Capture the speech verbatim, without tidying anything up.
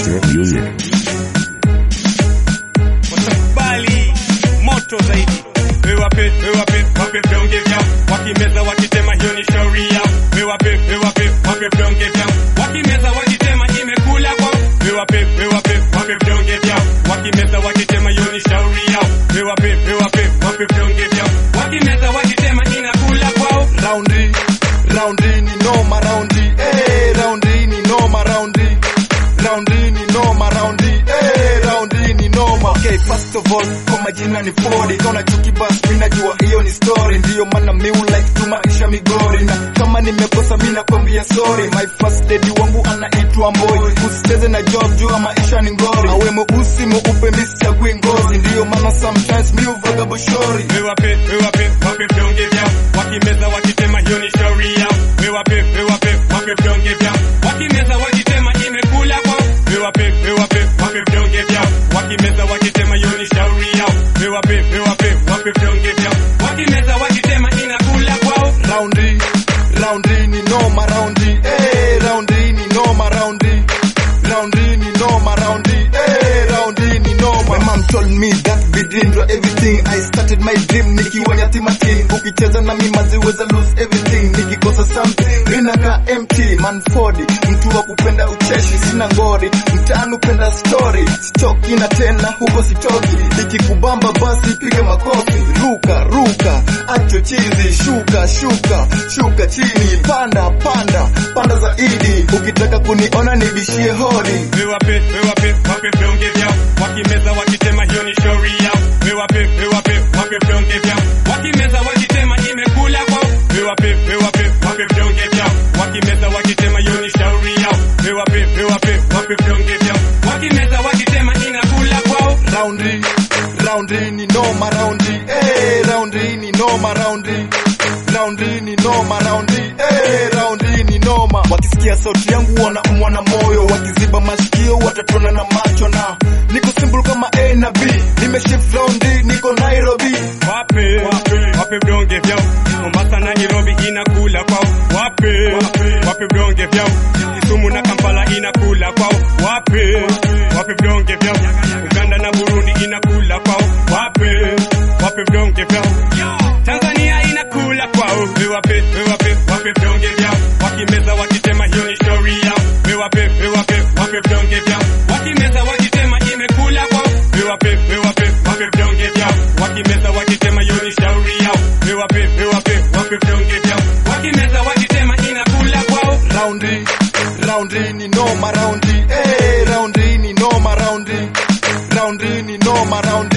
Trap music. Watakubali moto zaidi. Wewape, wewape, wape vyonge vyao. Wakimeza wakitema hiyo ni shauri yao. Wewape, wewape, wape vyonge vyao. Wakimeza wakitema imekula kwao. Wewape, wewape, wape vyonge vyao. Wakimeza wakitema hiyo ni shauri yao. Wewape, wewape, wape vyonge vyao. Wakimeza wakitema inakula kwao. Roundi, roundi ni noma roundi, eh, roundi ni noma roundi, roundi ni noma roundi, eh, roundi ni noma. Okay, first of all, kwa majina ni Ford, kauna chuki bas, mimi najua hiyo ni story, ndiyo maana mi like tu maisha migori, na kama nimekosa mimi nakwambia sorry. My first lady wangu anaitwa Mboy, usicheze na job jua maisha ni ngori, awe mweusi mweupe mimi sichagui ngozi, ndiyo maana sometimes mi uvaga boshori. Wewape, wewape, wape vyonge vyao. Wakimeza wakitema hiyo ni shauri yao. Wewape, wewape, wape vyonge vyao. Wakimeza wakitema imekula kwao. Wewape, wewape, wape vyonge vyao. Wakimeza wakitema hiyo ni shauri yao. Wewape, wewape, wape vyonge vyao. Wakimeza wakitema inakula kwao. Roundi, roundi ni noma roundi, eh, roundi ni noma roundi, roundi ni noma roundi, eh, roundi ni noma. My mom told me that be dream for everything. I started my dream nikiwa yatima teen. Ukicheza na mimi maziweza lose everything. Nikikosa something ninaka empty. Man Ford, mtu wa kupenda ucheshi, sina ngori, mtaani upenda story. Sitoki na tena huko sitoki. Nikikubamba basi pige makofi. Ruka, ruka, acho chizi, shuka, shuka, shuka chini, panda, panda, panda zaidi. Ukitaka kuniona nibishie hodi. Wewape, wewape, wape vyonge vyao. Wakimeza wakitema hiyo ni shauri yao. Wewape, wewape, wape vyonge vyao. Wakimeza wakitema imekula kwao. Wewape, wewape, wape vyonge vyao. Wakimeza wakitema hiyo ni shauri yao. Wewape, wewape, wape vyonge vyao. Wakimeza wakitema inakula kwao. Roundi, roundi ni noma roundi, eh, roundi ni noma roundi, roundi ni noma roundi, eh, roundi ni noma. Wakisikia sauti yangu wanaumwa na moyo, wakiziba masikio watatona na macho, na niko simple kama A na B, nimeshift roundi, niko Nairobi. Wape, wape, wape vyonge vyao. Mombasa na Nairobi inakula kwao. Wape, wape, wape vyonge vyao. Kisumu na Kampala inakula kwao. Wape, wape vyonge vyao. Uganda na Burundi inakula kwao. Wape, wape vyonge vyao. Tanzania inakula kwao. Wewape, wewape, wape vyonge vyao. Wakimeza wakitema hiyo ni shauri yao. Wewape, wewape, wape vyonge vyao. Wakimeza wakitema imekula kwao. Wewape, wewape, wape vyonge vyao. Wakimeza wakitema hiyo ni shauri yao. Wewape, wewape, wape vyonge vyao. Wakimeza wakitema inakula kwao. Roundi, roundi ni noma roundi, eh, roundi ni noma roundi, roundi ni noma roundi,